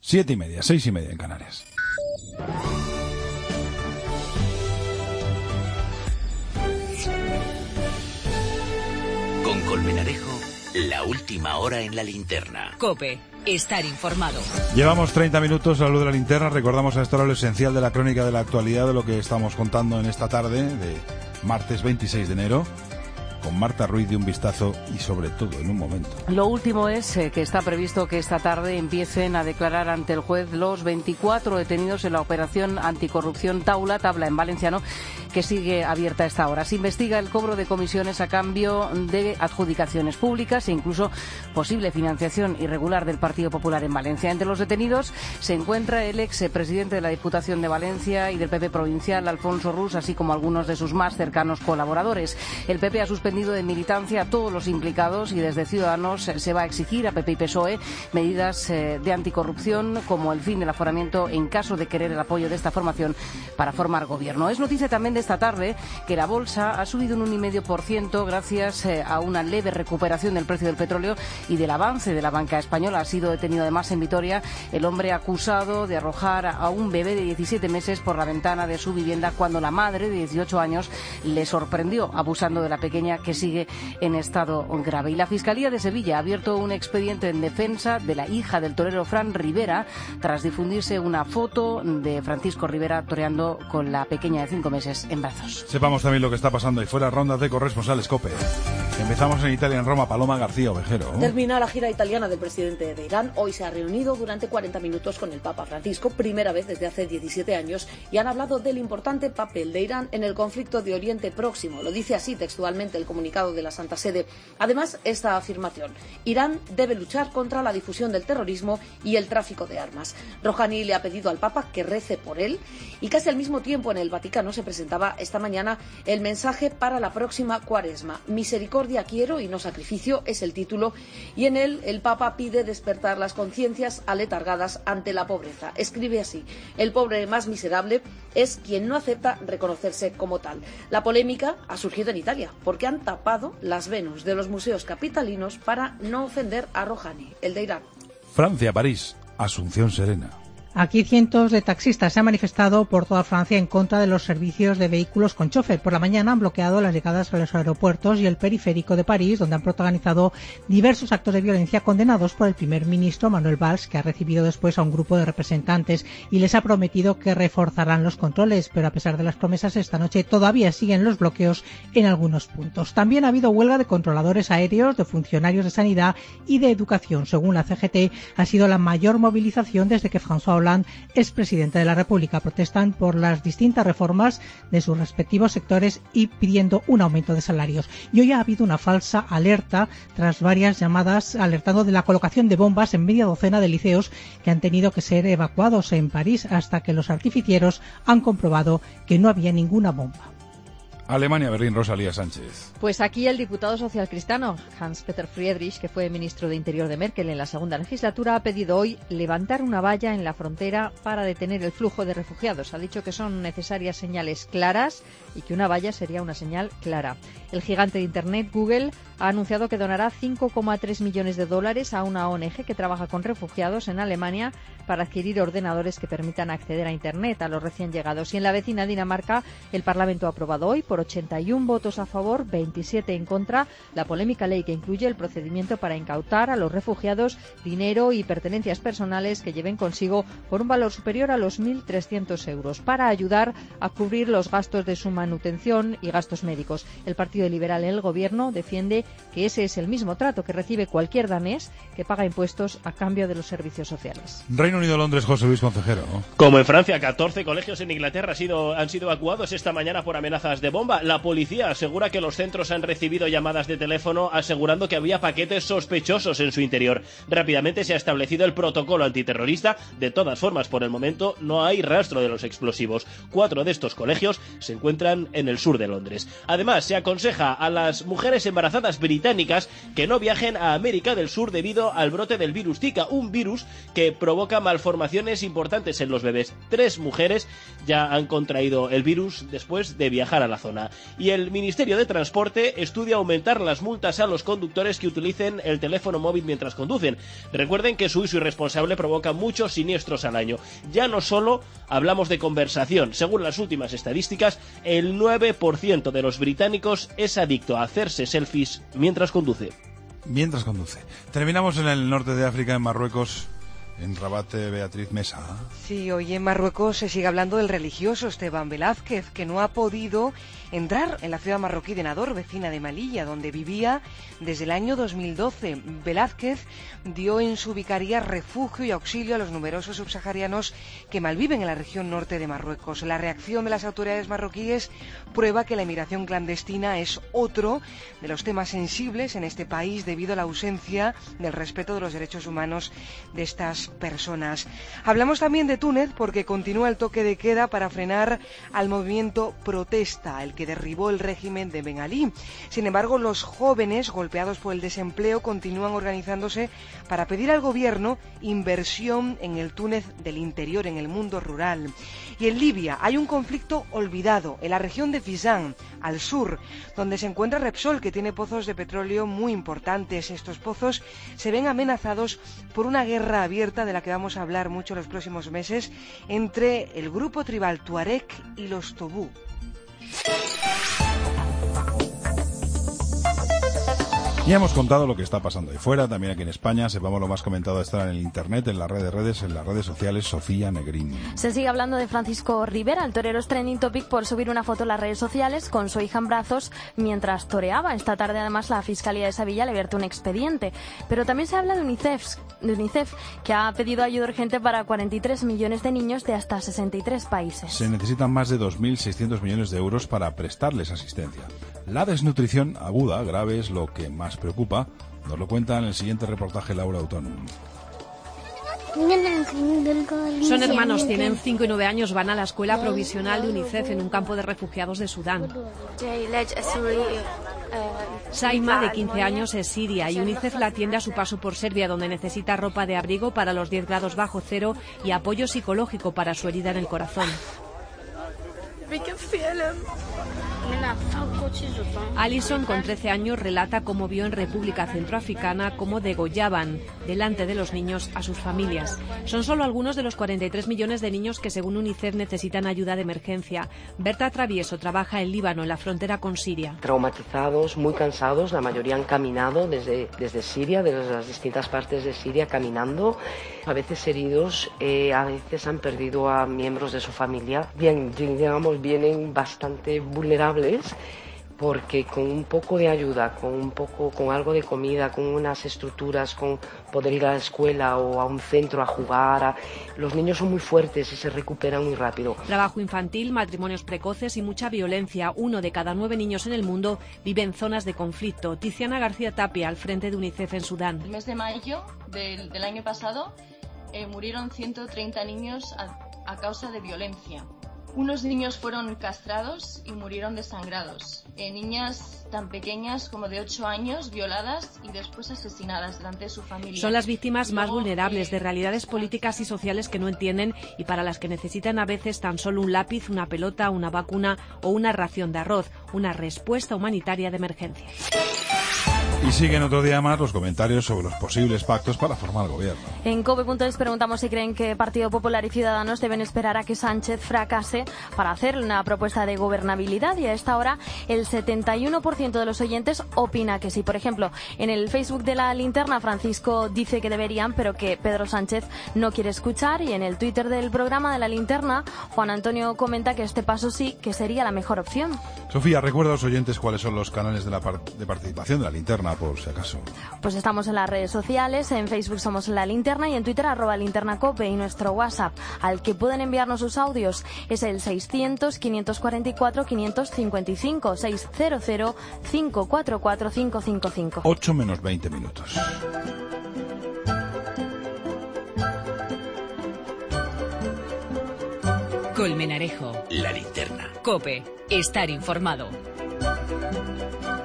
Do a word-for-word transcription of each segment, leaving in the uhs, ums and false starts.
Siete y media, seis y media en Canarias. Con Colmenarejo, la última hora en la linterna. COPE, estar informado. Llevamos treinta minutos a la luz de la linterna. Recordamos a esta hora lo esencial de la crónica de la actualidad de lo que estamos contando en esta tarde de martes veintiséis de enero. Con Marta Ruiz de Un Vistazo y sobre todo en un momento. Lo último es eh, que está previsto que esta tarde empiecen a declarar ante el juez los veinticuatro detenidos en la operación anticorrupción Taula, Tabla en valenciano, que sigue abierta a esta hora. Se investiga el cobro de comisiones a cambio de adjudicaciones públicas e incluso posible financiación irregular del Partido Popular en Valencia. Entre los detenidos se encuentra el ex presidente de la Diputación de Valencia y del P P provincial, Alfonso Rus, así como algunos de sus más cercanos colaboradores. El P P ha suspendido de militancia a todos los implicados y desde Ciudadanos se va a exigir a P P y P S O E medidas eh, de anticorrupción como el fin del aforamiento en caso de querer el apoyo de esta formación para formar gobierno. Es noticia también de esta tarde que la bolsa ha subido un uno coma cinco por ciento gracias eh, a una leve recuperación del precio del petróleo y del avance de la banca española. Ha sido detenido además en Vitoria el hombre acusado de arrojar a un bebé de diecisiete meses por la ventana de su vivienda cuando la madre de dieciocho años le sorprendió abusando de la pequeña, que sigue en estado grave. Y la Fiscalía de Sevilla ha abierto un expediente en defensa de la hija del torero Fran Rivera tras difundirse una foto de Francisco Rivera toreando con la pequeña de cinco meses en brazos. Sepamos también lo que está pasando ahí fuera. Rondas de corresponsales COPE. Empezamos en Italia, en Roma. Paloma García Ovejero. Termina la gira italiana del presidente de Irán. Hoy se ha reunido durante cuarenta minutos con el Papa Francisco, primera vez desde hace diecisiete años, y han hablado del importante papel de Irán en el conflicto de Oriente Próximo. Lo dice así textualmente el comunicado de la Santa Sede. Además, esta afirmación: Irán debe luchar contra la difusión del terrorismo y el tráfico de armas. Rouhani le ha pedido al Papa que rece por él, y casi al mismo tiempo en el Vaticano se presentaba esta mañana el mensaje para la próxima Cuaresma. Misericordia quiero y no sacrificio es el título, y en él el Papa pide despertar las conciencias aletargadas ante la pobreza. Escribe así: el pobre más miserable es quien no acepta reconocerse como tal. La polémica ha surgido en Italia porque han tapado las Venus de los museos capitalinos para no ofender a Rouhani, el de Irán. Francia, París, Asunción Serena. Aquí cientos de taxistas se han manifestado por toda Francia en contra de los servicios de vehículos con chofer. Por la mañana han bloqueado las llegadas a los aeropuertos y el periférico de París, donde han protagonizado diversos actos de violencia condenados por el primer ministro Manuel Valls, que ha recibido después a un grupo de representantes y les ha prometido que reforzarán los controles. Pero a pesar de las promesas, esta noche todavía siguen los bloqueos en algunos puntos. También ha habido huelga de controladores aéreos, de funcionarios de sanidad y de educación. Según la C G T, ha sido la mayor movilización desde que François Hollande es presidente de la República. Protestan por las distintas reformas de sus respectivos sectores y pidiendo un aumento de salarios. Y hoy ha habido una falsa alerta tras varias llamadas alertando de la colocación de bombas en media docena de liceos que han tenido que ser evacuados en París hasta que los artificieros han comprobado que no había ninguna bomba. Alemania, Berlín, Rosalía Sánchez. Pues aquí el diputado socialcristiano Hans-Peter Friedrich, que fue ministro de Interior de Merkel en la segunda legislatura, ha pedido hoy levantar una valla en la frontera para detener el flujo de refugiados. Ha dicho que son necesarias señales claras y que una valla sería una señal clara. El gigante de Internet, Google, ha anunciado que donará cinco coma tres millones de dólares a una O N G que trabaja con refugiados en Alemania para adquirir ordenadores que permitan acceder a Internet a los recién llegados. Y en la vecina Dinamarca, el Parlamento ha aprobado hoy, por ochenta y uno votos a favor, veintisiete en contra, la polémica ley que incluye el procedimiento para incautar a los refugiados dinero y pertenencias personales que lleven consigo por un valor superior a los mil trescientos euros, para ayudar a cubrir los gastos de su manutención y gastos médicos. El Partido Liberal en el Gobierno defiende que ese es el mismo trato que recibe cualquier danés que paga impuestos a cambio de los servicios sociales. Reino Unido, Londres, José Luis Concejero. Como en Francia, catorce colegios en Inglaterra han sido, han sido evacuados esta mañana por amenazas de bomba. La policía asegura que los centros han recibido llamadas de teléfono asegurando que había paquetes sospechosos en su interior. Rápidamente se ha establecido el protocolo antiterrorista. De todas formas, por el momento no hay rastro de los explosivos. Cuatro de estos colegios se encuentran en el sur de Londres. Además, se aconseja a las mujeres embarazadas británicas que no viajen a América del Sur debido al brote del virus Zika, un virus que provoca malformaciones importantes en los bebés. Tres mujeres ya han contraído el virus después de viajar a la zona. zona. Y el Ministerio de Transporte estudia aumentar las multas a los conductores que utilicen el teléfono móvil mientras conducen. Recuerden que su uso irresponsable provoca muchos siniestros al año. Ya no solo hablamos de conversación. Según las últimas estadísticas, el nueve por ciento de los británicos es adicto a hacerse selfies mientras conduce. Mientras conduce. Terminamos en el norte de África, en Marruecos. En Rabat, Beatriz Mesa. Sí, hoy en Marruecos se sigue hablando del religioso Esteban Velázquez, que no ha podido entrar en la ciudad marroquí de Nador, vecina de Melilla, donde vivía desde el año dos mil doce. Velázquez dio en su vicaría refugio y auxilio a los numerosos subsaharianos que malviven en la región norte de Marruecos. La reacción de las autoridades marroquíes prueba que la inmigración clandestina es otro de los temas sensibles en este país debido a la ausencia del respeto de los derechos humanos de estas personas. Hablamos también de Túnez porque continúa el toque de queda para frenar al movimiento protesta, el que derribó el régimen de Ben Ali. Sin embargo, los jóvenes golpeados por el desempleo continúan organizándose para pedir al gobierno inversión en el Túnez del interior, en el mundo rural. Y en Libia hay un conflicto olvidado, en la región de Fezzan, al sur, donde se encuentra Repsol, que tiene pozos de petróleo muy importantes. Estos pozos se ven amenazados por una guerra abierta de la que vamos a hablar mucho en los próximos meses entre el grupo tribal Tuareg y los Tobú. Ya hemos contado lo que está pasando ahí fuera, también aquí en España. Sepamos lo más comentado estará en el internet, en las redes, redes, en las redes sociales. Sofía Negrín. Se sigue hablando de Francisco Rivera, el torero es trending topic por subir una foto en las redes sociales con su hija en brazos mientras toreaba. Esta tarde además la Fiscalía de Sevilla le vierte un expediente. Pero también se habla de UNICEF, de UNICEF, que ha pedido ayuda urgente para cuarenta y tres millones de niños de hasta sesenta y tres países. Se necesitan más de dos mil seiscientos millones de euros para prestarles asistencia. La desnutrición aguda, grave, es lo que más preocupa. Nos lo cuenta en el siguiente reportaje Laura Autónomo. Son hermanos, tienen cinco y nueve años, van a la escuela provisional de UNICEF en un campo de refugiados de Sudán. Saima, de quince años, es siria y UNICEF la atiende a su paso por Serbia, donde necesita ropa de abrigo para los diez grados bajo cero y apoyo psicológico para su herida en el corazón. Alison, con trece años, relata cómo vio en República Centroafricana cómo degollaban delante de los niños a sus familias. Son solo algunos de los cuarenta y tres millones de niños que, según UNICEF, necesitan ayuda de emergencia. Berta Travieso trabaja en Líbano, en la frontera con Siria. Traumatizados, muy cansados, la mayoría han caminado desde, desde Siria, desde las distintas partes de Siria, caminando, a veces heridos, eh, a veces han perdido a miembros de su familia. Bien, digamos, vienen bastante vulnerables, porque con un poco de ayuda, con un poco, con algo de comida, con unas estructuras, con poder ir a la escuela o a un centro a jugar, a... los niños son muy fuertes y se recuperan muy rápido. Trabajo infantil, matrimonios precoces y mucha violencia. Uno de cada nueve niños en el mundo vive en zonas de conflicto. Tiziana García Tapia, al frente de UNICEF en Sudán. El mes de mayo del, del año pasado eh, murieron ciento treinta niños a, a causa de violencia. Unos niños fueron castrados y murieron desangrados. Eh, niñas tan pequeñas como de ocho años violadas y después asesinadas delante de su familia. Son las víctimas más vulnerables de realidades políticas y sociales que no entienden y para las que necesitan a veces tan solo un lápiz, una pelota, una vacuna o una ración de arroz. Una respuesta humanitaria de emergencia. Y siguen otro día más los comentarios sobre los posibles pactos para formar gobierno. En cope punto es preguntamos si creen que Partido Popular y Ciudadanos deben esperar a que Sánchez fracase para hacer una propuesta de gobernabilidad, y a esta hora el setenta y uno por ciento de los oyentes opina que sí. Por ejemplo, en el Facebook de La Linterna, Francisco dice que deberían, pero que Pedro Sánchez no quiere escuchar, y en el Twitter del programa de La Linterna, Juan Antonio comenta que este paso sí que sería la mejor opción. Sofía, recuerda a los oyentes cuáles son los canales de, la par- de participación de La Linterna, por si acaso. Pues estamos en las redes sociales, en Facebook somos La Linterna y en Twitter arroba Linterna Cope, y nuestro WhatsApp al que pueden enviarnos sus audios es el seiscientos, quinientos cuarenta y cuatro, quinientos cincuenta y cinco, seiscientos, cinco cuatro cuatro, cinco cinco cinco. ocho menos veinte minutos. Colmenarejo. La Linterna. Cope. Estar informado.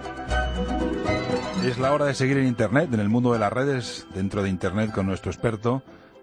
Es la hora de seguir en Internet, en el mundo de las redes, dentro de Internet con nuestro experto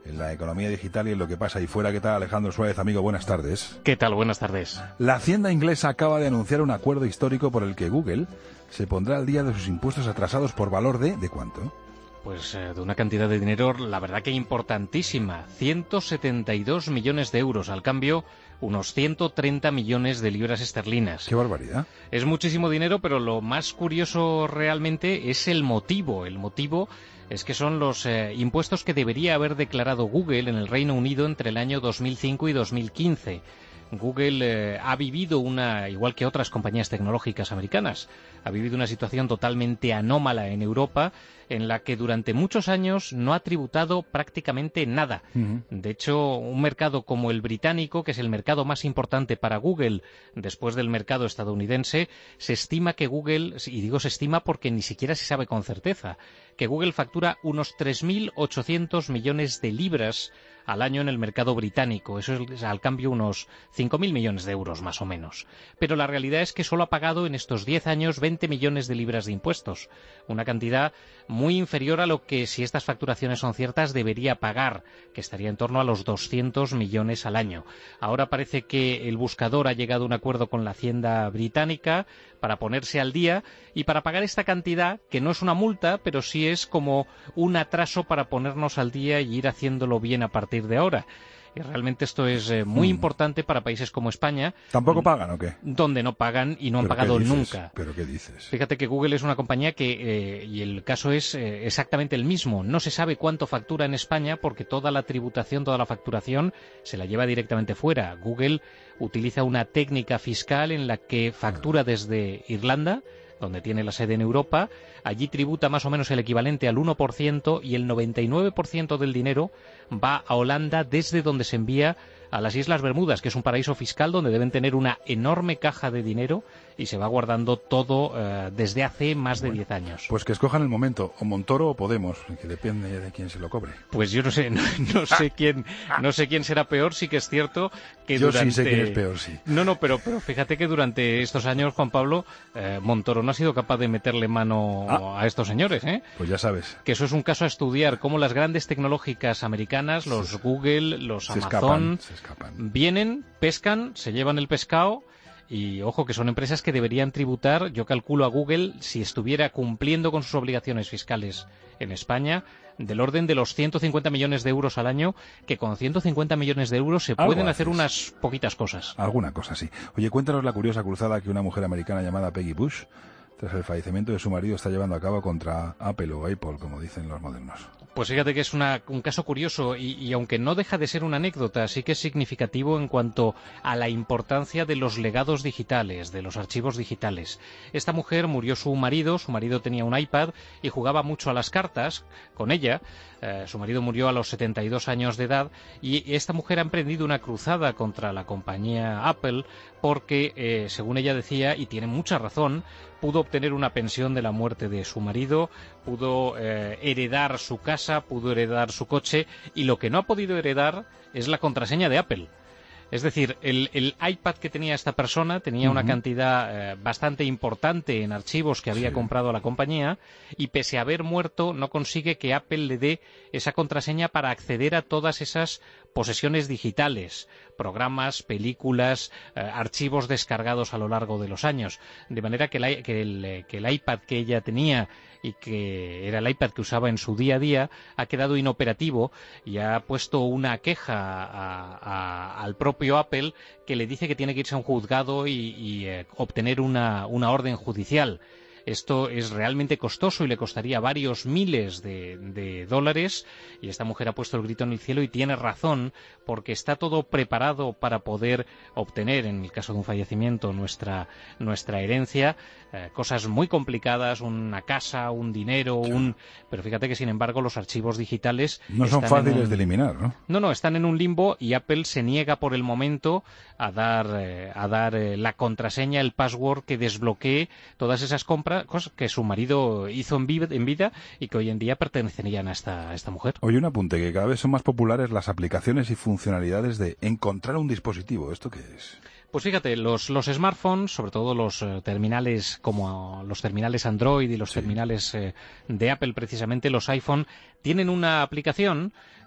en la economía digital y en lo que pasa ahí fuera. ¿Qué tal, Alejandro Suárez, amigo? Buenas tardes. ¿Qué tal? Buenas tardes. La Hacienda inglesa acaba de anunciar un acuerdo histórico por el que Google se pondrá al día de sus impuestos atrasados por valor de... ¿de cuánto? Pues eh, de una cantidad de dinero, la verdad que importantísima. ciento setenta y dos millones de euros. Al cambio, unos ciento treinta millones de libras esterlinas. ¡Qué barbaridad! Es muchísimo dinero, pero lo más curioso realmente es el motivo. El motivo es que son los eh, impuestos que debería haber declarado Google en el Reino Unido entre el año dos mil cinco y dos mil quince. Google eh, ha vivido una, igual que otras compañías tecnológicas americanas, ha vivido una situación totalmente anómala en Europa, en la que durante muchos años no ha tributado prácticamente nada. Uh-huh. De hecho, un mercado como el británico, que es el mercado más importante para Google después del mercado estadounidense, se estima que Google, y digo se estima porque ni siquiera se sabe con certeza, que Google factura unos tres mil ochocientos millones de libras al año en el mercado británico. Eso es al cambio unos cinco mil millones de euros más o menos. Pero la realidad es que solo ha pagado en estos diez años veinte millones de libras de impuestos. Una cantidad muy inferior a lo que, si estas facturaciones son ciertas, debería pagar, que estaría en torno a los doscientos millones al año. Ahora parece que el buscador ha llegado a un acuerdo con la Hacienda británica para ponerse al día y para pagar esta cantidad, que no es una multa, pero sí es como un atraso para ponernos al día y ir haciéndolo bien a partir de ahora. Y realmente esto es eh, muy mm. importante para países como España. ¿Tampoco pagan o qué? Donde no pagan y no han pagado nunca. ¿Pero qué dices? Fíjate que Google es una compañía que, eh, y el caso es eh, exactamente el mismo. No se sabe cuánto factura en España porque toda la tributación, toda la facturación se la lleva directamente fuera. Google utiliza una técnica fiscal en la que factura desde Irlanda, donde tiene la sede en Europa. Allí tributa más o menos el equivalente al uno por ciento y el noventa y nueve por ciento del dinero va a Holanda, desde donde se envía a las Islas Bermudas, que es un paraíso fiscal donde deben tener una enorme caja de dinero y se va guardando todo eh, desde hace más de diez bueno, años. Pues que escojan el momento, o Montoro o Podemos, que depende de quién se lo cobre. Pues yo no sé, no, no sé quién, no sé quién será peor. Sí que es cierto que yo durante... sí sé quién es peor, sí. No, no, pero, pero fíjate que durante estos años, Juan Pablo, eh, Montoro no ha sido capaz de meterle mano ah, a estos señores, ¿eh? Pues ya sabes. Que eso es un caso a estudiar, cómo las grandes tecnológicas americanas, los sí. Google, los se Amazon, escapan, se escapan. vienen, pescan, se llevan el pescado. Y ojo, que son empresas que deberían tributar, yo calculo a Google, si estuviera cumpliendo con sus obligaciones fiscales en España, del orden de los ciento cincuenta millones de euros al año, que con ciento cincuenta millones de euros se pueden hacer unas poquitas cosas. Alguna cosa, sí. Oye, cuéntanos la curiosa cruzada que una mujer americana llamada Peggy Bush, tras el fallecimiento de su marido, está llevando a cabo contra Apple o Apple, como dicen los modernos. Pues fíjate que es una, un caso curioso y, y aunque no deja de ser una anécdota, sí que es significativo en cuanto a la importancia de los legados digitales, de los archivos digitales. Esta mujer murió su marido, su marido tenía un iPad y jugaba mucho a las cartas con ella. Eh, su marido murió a los setenta y dos años de edad y esta mujer ha emprendido una cruzada contra la compañía Apple porque, eh, según ella decía, y tiene mucha razón, pudo obtener una pensión de la muerte de su marido, pudo eh, heredar su casa, pudo heredar su coche, y lo que no ha podido heredar es la contraseña de Apple. Es decir, el, el iPad que tenía esta persona tenía uh-huh. una cantidad eh, bastante importante en archivos que había sí. comprado a la compañía, y pese a haber muerto no consigue que Apple le dé esa contraseña para acceder a todas esas posesiones digitales, programas, películas, eh, archivos descargados a lo largo de los años. De manera que, la, que, el, que el iPad que ella tenía y que era el iPad que usaba en su día a día ha quedado inoperativo y ha puesto una queja a, a, al propio Apple, que le dice que tiene que irse a un juzgado y, y eh, obtener una, una orden judicial. Esto es realmente costoso y le costaría varios miles de, de dólares, y esta mujer ha puesto el grito en el cielo y tiene razón, porque está todo preparado para poder obtener, en el caso de un fallecimiento, nuestra, nuestra herencia, eh, cosas muy complicadas, una casa, un dinero, un... pero fíjate que sin embargo los archivos digitales no son fáciles un... de eliminar, ¿no? No, no, están en un limbo y Apple se niega por el momento a dar, eh, a dar eh, la contraseña, el password que desbloquee todas esas compras, cosas que su marido hizo en vida, en vida y que hoy en día pertenecerían a esta, a esta mujer. Oye, un apunte, que cada vez son más populares las aplicaciones y funcionalidades de encontrar un dispositivo. ¿Esto qué es? Pues fíjate, los, los smartphones, sobre todo los eh, terminales como los terminales Android y los sí. terminales eh, de Apple, precisamente los iPhone, tienen una aplicación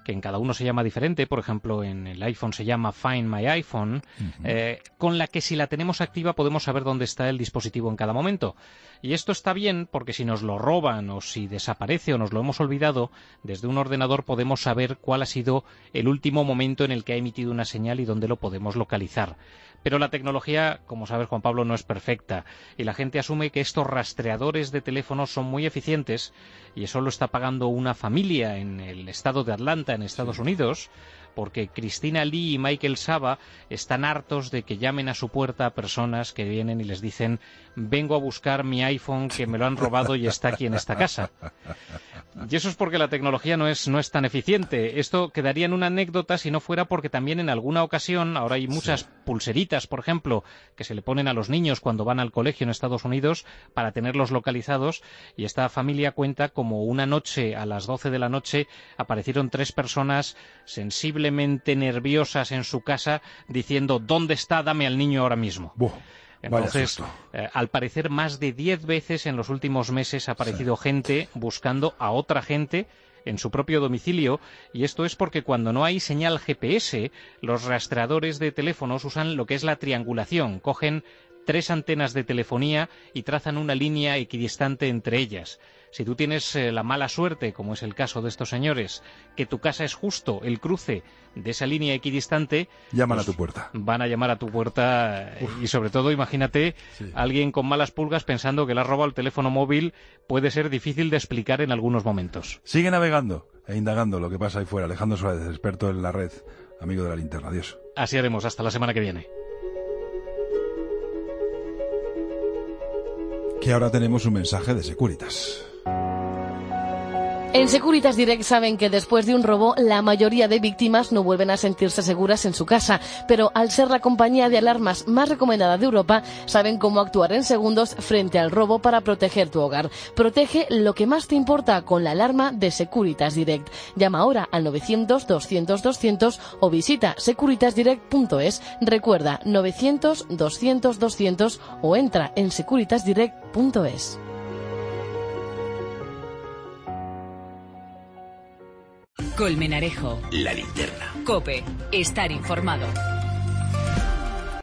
que en cada uno se llama diferente, por ejemplo en el iPhone se llama Find My iPhone, uh-huh. eh, con la que si la tenemos activa podemos saber dónde está el dispositivo en cada momento. Y esto está bien porque si nos lo roban o si desaparece o nos lo hemos olvidado, desde un ordenador podemos saber cuál ha sido el último momento en el que ha emitido una señal y dónde lo podemos localizar. Pero la tecnología, como sabes, Juan Pablo, no es perfecta y la gente asume que estos rastreadores de teléfonos son muy eficientes y eso lo está pagando una familia en el estado de Atlanta, en Estados Unidos, porque Cristina Lee y Michael Saba están hartos de que llamen a su puerta a personas que vienen y les dicen vengo a buscar mi iPhone que me lo han robado y está aquí en esta casa. Y eso es porque la tecnología no es, no es tan eficiente. Esto quedaría en una anécdota si no fuera porque también en alguna ocasión, ahora hay muchas sí. pulseritas, por ejemplo, que se le ponen a los niños cuando van al colegio en Estados Unidos para tenerlos localizados, y esta familia cuenta como una noche a las doce de la noche aparecieron tres personas sensiblemente nerviosas en su casa diciendo ¿dónde está? Dame al niño ahora mismo. Buh. Entonces, eh, al parecer, más de diez veces en los últimos meses ha aparecido sí. gente buscando a otra gente en su propio domicilio, y esto es porque cuando no hay señal G P S, los rastreadores de teléfonos usan lo que es la triangulación. Cogen tres antenas de telefonía y trazan una línea equidistante entre ellas. Si tú tienes eh, la mala suerte, como es el caso de estos señores, que tu casa es justo el cruce de esa línea equidistante, llaman pues a tu puerta. Van a llamar a tu puerta. Uf. Y sobre todo, imagínate, sí. alguien con malas pulgas pensando que le has robado el teléfono móvil, puede ser difícil de explicar en algunos momentos. Sigue navegando e indagando lo que pasa ahí fuera. Alejandro Suárez, experto en la red, amigo de la linterna. Adiós. Así haremos. Hasta la semana que viene. Que ahora tenemos un mensaje de Securitas. En Securitas Direct saben que después de un robo la mayoría de víctimas no vuelven a sentirse seguras en su casa, pero al ser la compañía de alarmas más recomendada de Europa, saben cómo actuar en segundos frente al robo para proteger tu hogar. Protege lo que más te importa con la alarma de Securitas Direct. Llama ahora al novecientos doscientos doscientos o visita securitas direct punto es. Recuerda novecientos doscientos doscientos o entra en securitas direct punto es. Colmenarejo. La linterna. COPE. Estar informado.